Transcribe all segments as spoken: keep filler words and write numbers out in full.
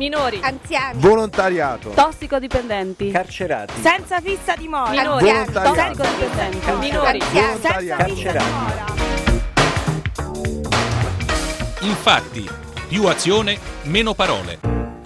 minori, anziani, volontariato, tossicodipendenti, carcerati, senza fissa dimora, minori, volontariato, tossicodipendenti, minori, anziani, senza volontariato. fissa dimora. Infatti, più azione, meno parole.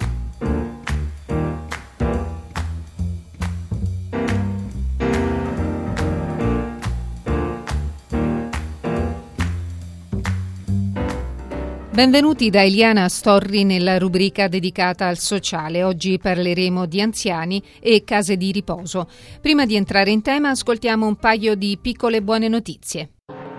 Benvenuti da Eliana Storri nella rubrica dedicata al sociale. Oggi parleremo di anziani e case di riposo. Prima di entrare in tema, ascoltiamo un paio di piccole buone notizie.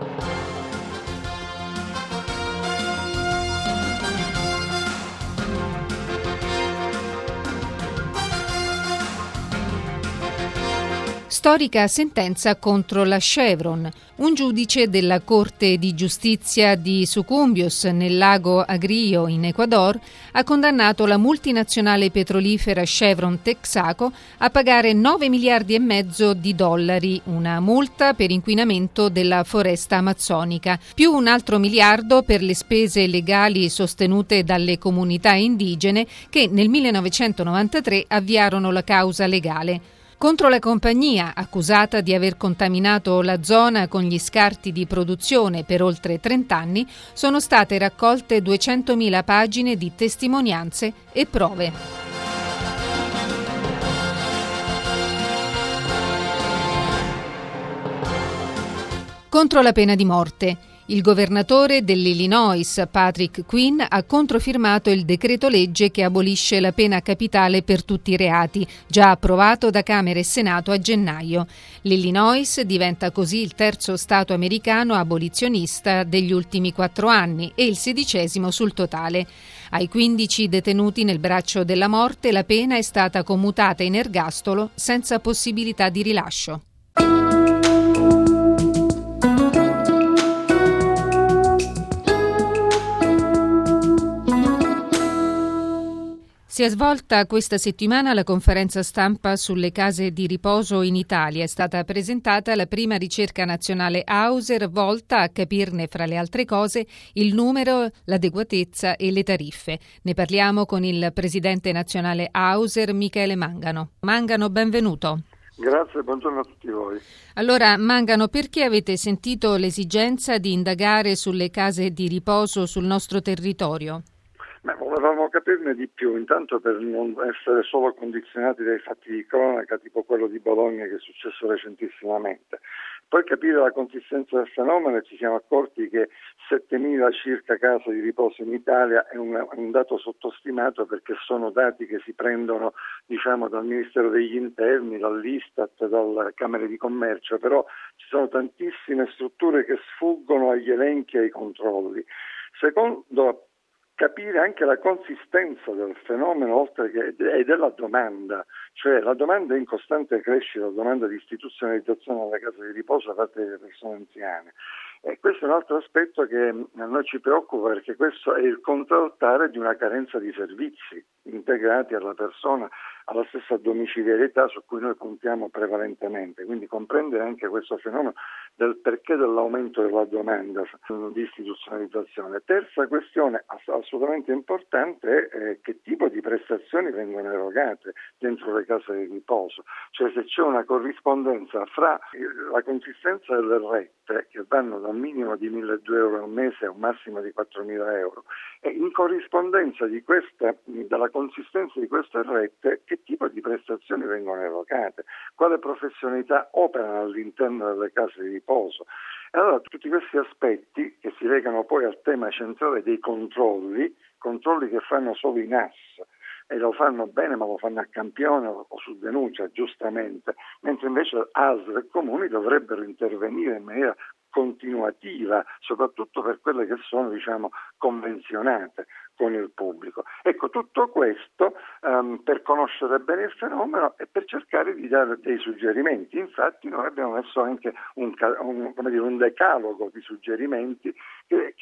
Storica sentenza contro la Chevron. Un giudice della Corte di Giustizia di Sucumbios, nel lago Agrio, in Ecuador, ha condannato la multinazionale petrolifera Chevron Texaco a pagare nove miliardi e mezzo di dollari, una multa per inquinamento della foresta amazzonica, più un altro miliardo per le spese legali sostenute dalle comunità indigene che nel millenovecentonovantatré avviarono la causa legale. Contro la compagnia, accusata di aver contaminato la zona con gli scarti di produzione per oltre trent'anni, sono state raccolte duecentomila pagine di testimonianze e prove. Contro la pena di morte. Il governatore dell'Illinois, Patrick Quinn, ha controfirmato il decreto legge che abolisce la pena capitale per tutti i reati, già approvato da Camera e Senato a gennaio. L'Illinois diventa così il terzo stato americano abolizionista degli ultimi quattro anni e il sedicesimo sul totale. Ai quindici detenuti nel braccio della morte la pena è stata commutata in ergastolo senza possibilità di rilascio. Si è svolta questa settimana la conferenza stampa sulle case di riposo in Italia. È stata presentata la prima ricerca nazionale Hauser volta a capirne, fra le altre cose, il numero, l'adeguatezza e le tariffe. Ne parliamo con il presidente nazionale Hauser, Michele Mangano. Mangano, benvenuto. Grazie, buongiorno a tutti voi. Allora, Mangano, perché avete sentito l'esigenza di indagare sulle case di riposo sul nostro territorio? Beh, volevamo capirne di più, intanto per non essere solo condizionati dai fatti di cronaca, tipo quello di Bologna che è successo recentissimamente. Poi capire la consistenza del fenomeno e ci siamo accorti che settemila circa case di riposo in Italia è un, un dato sottostimato perché sono dati che si prendono diciamo dal Ministero degli Interni, dall'Istat, dalle Camere di Commercio, però ci sono tantissime strutture che sfuggono agli elenchi e ai controlli. Secondo, capire anche la consistenza del fenomeno oltre che e della domanda, cioè la domanda è in costante crescita, la domanda di istituzionalizzazione della casa di riposo da parte delle persone anziane. E questo è un altro aspetto che a noi ci preoccupa perché questo è il contraltare di una carenza di servizi integrati alla persona, alla stessa domiciliarità su cui noi puntiamo prevalentemente, quindi comprendere anche questo fenomeno del perché dell'aumento della domanda di istituzionalizzazione. Terza questione assolutamente importante è eh, che tipo di prestazioni vengono erogate dentro le case di riposo, cioè se c'è una corrispondenza fra la consistenza delle rette che vanno da un minimo di milleduecento euro al mese a un massimo di quattromila euro e in corrispondenza di questa, dalla consistenza di queste rette che tipo di prestazioni vengono erogate, quale professionalità operano all'interno delle case di riposo. E allora tutti questi aspetti che si legano poi al tema centrale dei controlli, controlli che fanno solo i N A S e lo fanno bene ma lo fanno a campione o su denuncia giustamente, mentre invece A S L e comuni dovrebbero intervenire in maniera continuativa, soprattutto per quelle che sono diciamo convenzionate con il pubblico. Ecco, tutto questo um, per conoscere bene il fenomeno e per cercare di dare dei suggerimenti. Infatti noi abbiamo messo anche un, un, come dire, un decalogo di suggerimenti che, che può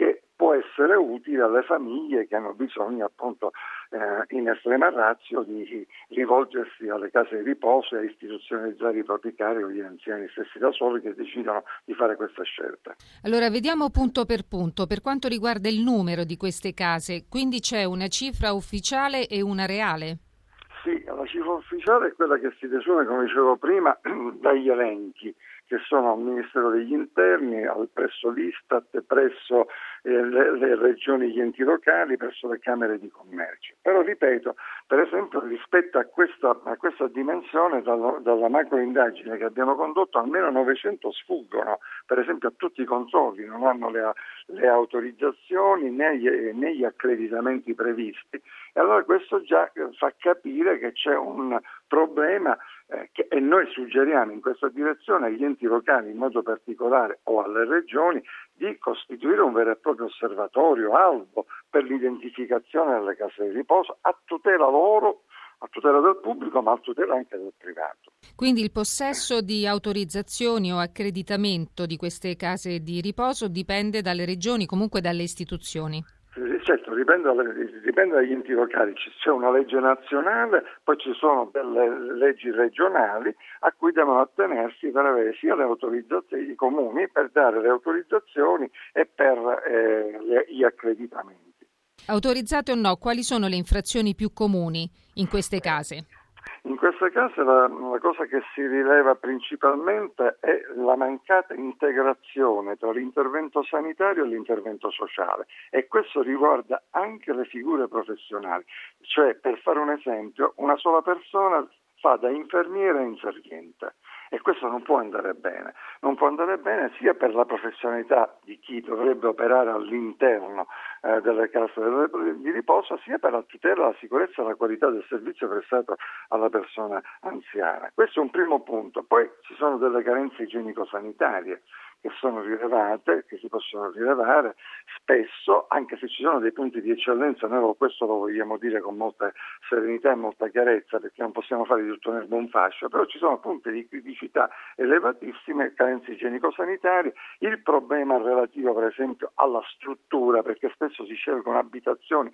può essere utile alle famiglie che hanno bisogno appunto eh, in estrema ratio di rivolgersi alle case di riposo e a istituzionalizzare i propri cari o gli anziani stessi da soli che decidono di fare questa scelta. Allora vediamo punto per punto. Per quanto riguarda il numero di queste case, quindi c'è una cifra ufficiale e una reale? Sì, la cifra ufficiale è quella che si desume, come dicevo prima, dagli elenchi che sono al Ministero degli Interni, al, presso l'Istat, presso eh, le, le regioni e gli enti locali, presso le Camere di Commercio. Però ripeto, per esempio rispetto a questa, a questa dimensione, dalla, dalla macro indagine che abbiamo condotto, almeno novecento sfuggono, per esempio a tutti i controlli, non hanno le, le autorizzazioni né gli, né gli accreditamenti previsti. E allora questo già fa capire che c'è un problema eh, che, e noi suggeriamo in questa direzione agli enti locali in modo particolare o alle regioni di costituire un vero e proprio osservatorio albo per l'identificazione delle case di riposo a tutela loro, a tutela del pubblico ma a tutela anche del privato. Quindi il possesso di autorizzazioni o accreditamento di queste case di riposo dipende dalle regioni, comunque dalle istituzioni. Certo, dipende, dalle, dipende dagli enti locali, c'è una legge nazionale, poi ci sono delle leggi regionali a cui devono attenersi per avere sia le autorizzazioni, i comuni per dare le autorizzazioni e per eh, le, gli accreditamenti. Autorizzate o no, quali sono le infrazioni più comuni in queste case? In queste case la, la cosa che si rileva principalmente è la mancata integrazione tra l'intervento sanitario e l'intervento sociale e questo riguarda anche le figure professionali, cioè per fare un esempio una sola persona fa da infermiere e inserviente e questo non può andare bene, non può andare bene sia per la professionalità di chi dovrebbe operare all'interno eh, delle case di riposo sia per la tutela, la sicurezza e la qualità del servizio prestato alla persona anziana. Questo è un primo punto, poi ci sono delle carenze igienico-sanitarie che sono rilevate, che si possono rilevare spesso, anche se ci sono dei punti di eccellenza, noi questo lo vogliamo dire con molta serenità e molta chiarezza, perché non possiamo fare di tutto nel un fascio, però ci sono punti di criticità elevatissime, carenze igienico-sanitarie, il problema relativo per esempio alla struttura, perché spesso si scelgono abitazioni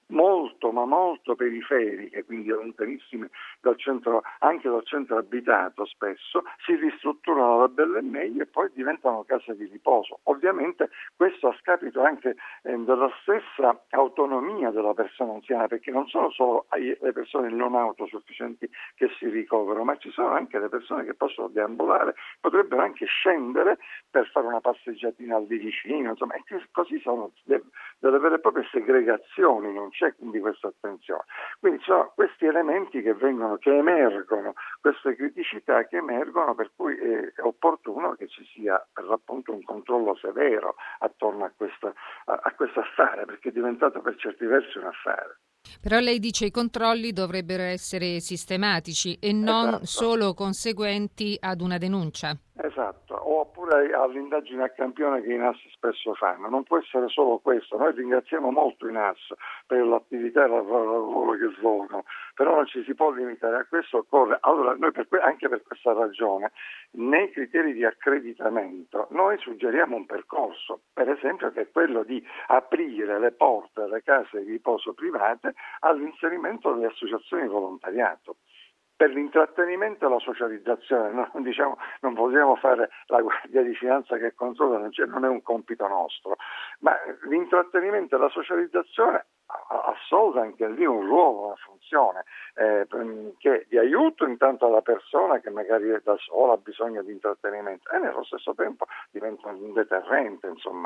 molto ma molto periferiche, quindi lontanissime dal centro, anche dal centro abitato spesso, si ristrutturano da belle e meglio e poi diventano case di riposo. Ovviamente questo a scapito anche eh, della stessa autonomia della persona anziana, perché non sono solo le persone non autosufficienti che si ricoverano, ma ci sono anche le persone che possono deambulare, potrebbero anche scendere per fare una passeggiatina al di vicino, insomma, e così sono delle vere e proprie segregazioni, non c'è quindi questa attenzione. Quindi ci sono questi elementi che vengono, che emergono, queste criticità che emergono, per cui è opportuno che ci sia per l'appunto un controllo severo attorno a questo a, a questo affare, perché è diventato per certi versi un affare. Però lei dice i controlli dovrebbero essere sistematici e non esatto. solo conseguenti ad una denuncia. Esatto, oppure all'indagine a campione che i N A S spesso fanno. Non può essere solo questo, noi ringraziamo molto i N A S per l'attività e il lavoro che svolgono, però non ci si può limitare a questo, occorre, allora noi per que- anche per questa ragione, nei criteri di accreditamento noi suggeriamo un percorso, per esempio che è quello di aprire le porte alle case di riposo private all'inserimento delle associazioni di volontariato. Per l'intrattenimento e la socializzazione, non, diciamo, non vogliamo fare la guardia di finanza che controlla, non, non è un compito nostro, ma l'intrattenimento e la socializzazione assolve anche lì un ruolo, una funzione eh, che di aiuto intanto alla persona che magari è da sola, ha bisogno di intrattenimento e nello stesso tempo diventa un deterrente, insomma,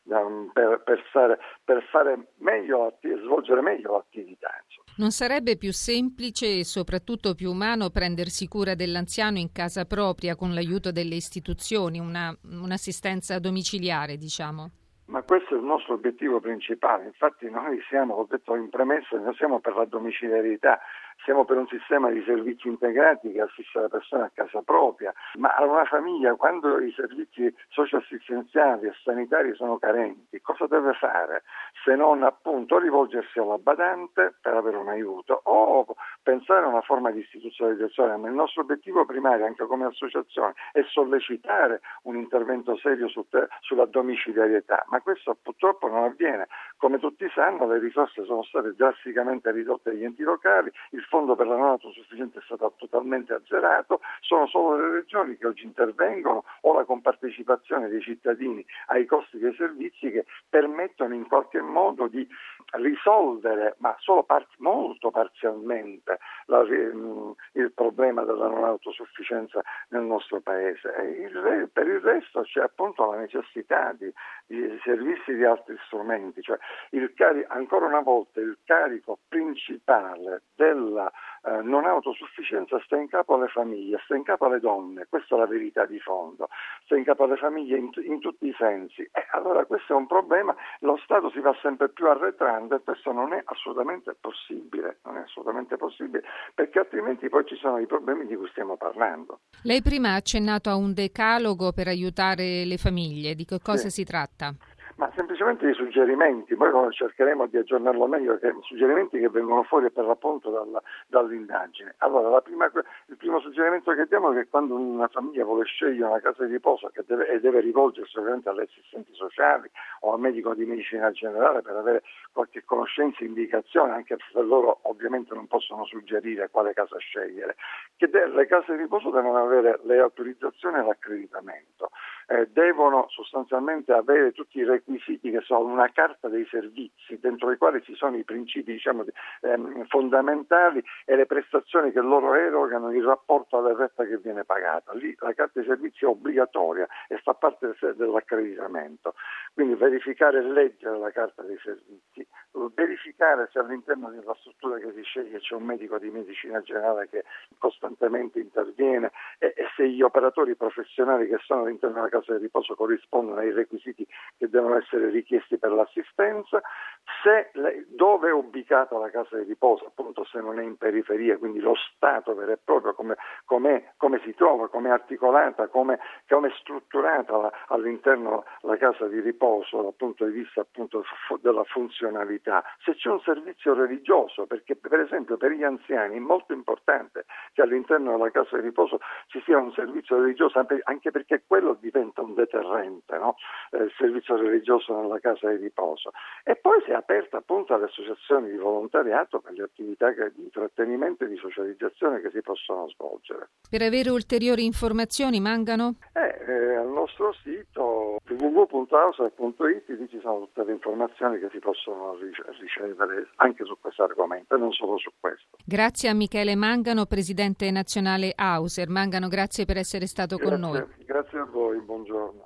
per, per, fare, per fare meglio, svolgere meglio l'attività. Insomma. Non sarebbe più semplice e soprattutto più umano prendersi cura dell'anziano in casa propria con l'aiuto delle istituzioni, una, un'assistenza domiciliare, diciamo? Ma questo è il nostro obiettivo principale, infatti noi siamo, l'ho detto in premessa, noi siamo per la domiciliarità, siamo per un sistema di servizi integrati che assiste la persona a casa propria, ma a una famiglia quando i servizi socioassistenziali e sanitari sono carenti, cosa deve fare? Se non appunto rivolgersi alla badante per avere un aiuto o pensare a una forma di istituzionalizzazione, ma il nostro obiettivo primario anche come associazione è sollecitare un intervento serio su te, sulla domiciliarietà, ma questo purtroppo non avviene. Come tutti sanno, le risorse sono state drasticamente ridotte agli enti locali, il fondo per la non autosufficienza è stato totalmente azzerato, sono solo le regioni che oggi intervengono o la compartecipazione dei cittadini ai costi dei servizi che permettono in qualche modo di risolvere, ma solo par- molto parzialmente, la, il problema della non autosufficienza nel nostro paese. E il, per il resto c'è appunto la necessità di, di servizi di altri strumenti, cioè il cari- ancora una volta il carico principale della eh, non autosufficienza sta in capo alle famiglie, sta in capo alle donne, questa è la verità di fondo, sta in capo alle famiglie in, in tutti i sensi. E allora questo è un problema, lo Stato si va sempre più arretrando e questo non è assolutamente possibile, non è assolutamente possibile, perché altrimenti poi ci sono i problemi di cui stiamo parlando. Lei prima ha accennato a un decalogo per aiutare le famiglie, di che cosa Sì. si tratta? Ma semplicemente dei suggerimenti, poi cercheremo di aggiornarlo meglio, che suggerimenti che vengono fuori per l'appunto dalla, dall'indagine. Allora, la prima, il primo suggerimento che diamo è che quando una famiglia vuole scegliere una casa di riposo che deve, e deve rivolgersi ovviamente agli assistenti sociali o al medico di medicina generale per avere qualche conoscenza e indicazione, anche se loro ovviamente non possono suggerire quale casa scegliere, che de- le case di riposo devono avere le autorizzazioni e l'accreditamento, eh, devono sostanzialmente avere tutti i requisiti che sono una carta dei servizi dentro i quali ci sono i principi diciamo, ehm, fondamentali e le prestazioni che loro erogano in rapporto alla retta che viene pagata. Lì la carta dei servizi è obbligatoria e fa parte dell'accreditamento. Quindi verificare e leggere la carta dei servizi, verificare se all'interno della struttura che si sceglie c'è un medico di medicina generale che costantemente interviene e, e se gli operatori professionali che sono all'interno della casa di riposo corrispondono ai requisiti che devono essere richiesti per l'assistenza, se le, dove è ubicata la casa di riposo, appunto se non è in periferia, quindi lo stato vero e proprio, come, come, come si trova, come è articolata, come, come è strutturata la, all'interno la casa di riposo dal punto di vista appunto della funzionalità, se c'è un servizio religioso, perché per esempio per gli anziani è molto importante che all'interno della casa di riposo ci sia un servizio religioso, anche perché quello diventa un deterrente, no? Eh, il servizio religioso nella casa di riposo. E poi si è aperta appunto alle associazioni di volontariato per le attività che, di intrattenimento e di socializzazione che si possono svolgere. Per avere ulteriori informazioni Mangano? Eh, eh, al nostro sito w w w punto auser punto it lì ci sono tutte le informazioni che si possono ricevere anche su questo argomento e non solo su questo. Grazie a Michele Mangano, presidente nazionale Auser. Mangano, grazie per essere stato Grazie, con noi. Grazie a voi, buongiorno.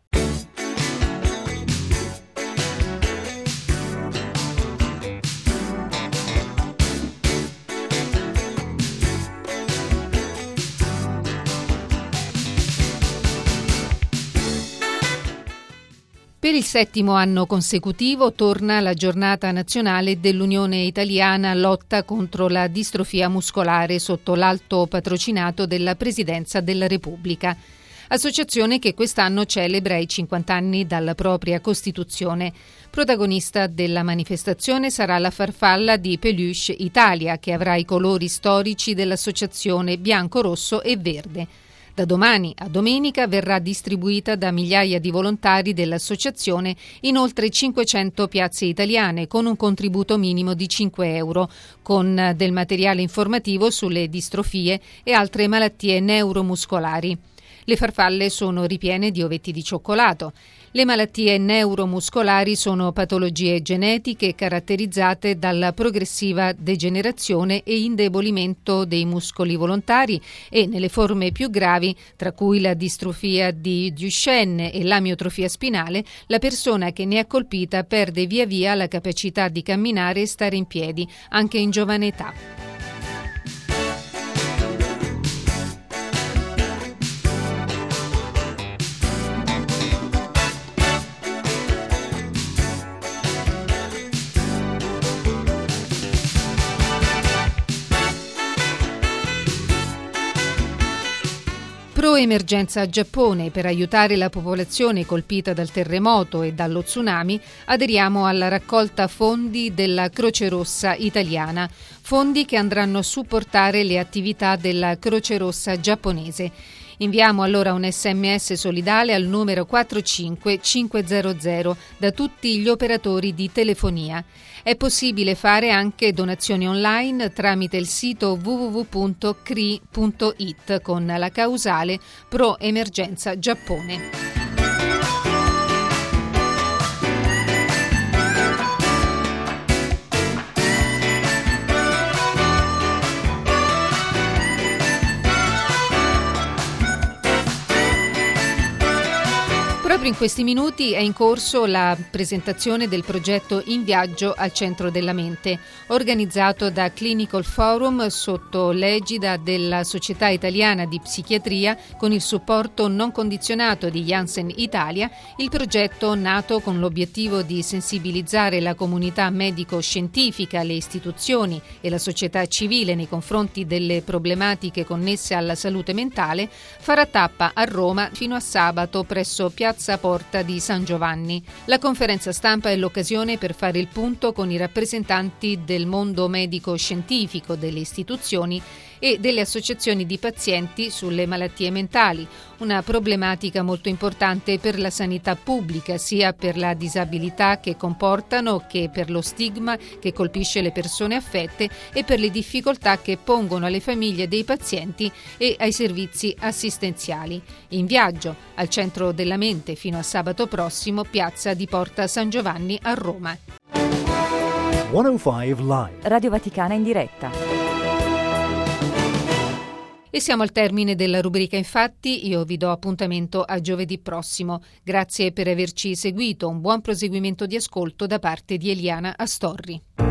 Per il settimo anno consecutivo torna la giornata nazionale dell'Unione Italiana lotta contro la distrofia muscolare sotto l'alto patrocinato della Presidenza della Repubblica. Associazione che quest'anno celebra i cinquanta anni dalla propria Costituzione. Protagonista della manifestazione sarà la farfalla di Peluche Italia, che avrà i colori storici dell'associazione bianco, rosso e verde. Da domani a domenica verrà distribuita da migliaia di volontari dell'associazione in oltre cinquecento piazze italiane con un contributo minimo di cinque euro, con del materiale informativo sulle distrofie e altre malattie neuromuscolari. Le farfalle sono ripiene di ovetti di cioccolato. Le malattie neuromuscolari sono patologie genetiche caratterizzate dalla progressiva degenerazione e indebolimento dei muscoli volontari e, nelle forme più gravi, tra cui la distrofia di Duchenne e l'amiotrofia spinale, la persona che ne è colpita perde via via la capacità di camminare e stare in piedi, anche in giovane età. Pro Pro-Emergenza Giappone, per aiutare la popolazione colpita dal terremoto e dallo tsunami, aderiamo alla raccolta fondi della Croce Rossa italiana, fondi che andranno a supportare le attività della Croce Rossa giapponese. Inviamo allora un sms solidale al numero quattro cinque cinque zero zero da tutti gli operatori di telefonia. È possibile fare anche donazioni online tramite il sito w w w punto c r i punto i t con la causale Pro Emergenza Giappone. Proprio in questi minuti è in corso la presentazione del progetto In Viaggio al Centro della Mente, organizzato da Clinical Forum sotto l'egida della Società Italiana di Psichiatria con il supporto non condizionato di Janssen Italia. Il progetto, nato con l'obiettivo di sensibilizzare la comunità medico-scientifica, le istituzioni e la società civile nei confronti delle problematiche connesse alla salute mentale, farà tappa a Roma fino a sabato presso Piazza Porta di San Giovanni. La conferenza stampa è l'occasione per fare il punto con i rappresentanti del mondo medico-scientifico, delle istituzioni e delle associazioni di pazienti sulle malattie mentali, una problematica molto importante per la sanità pubblica, sia per la disabilità che comportano che per lo stigma che colpisce le persone affette e per le difficoltà che pongono alle famiglie dei pazienti e ai servizi assistenziali. In Viaggio al Centro della Mente fino a sabato prossimo, piazza di Porta San Giovanni a Roma. centocinque Live. Radio Vaticana in diretta. E siamo al termine della rubrica Infatti. Io vi do appuntamento a giovedì prossimo. Grazie per averci seguito. Un buon proseguimento di ascolto da parte di Eliana Astorri.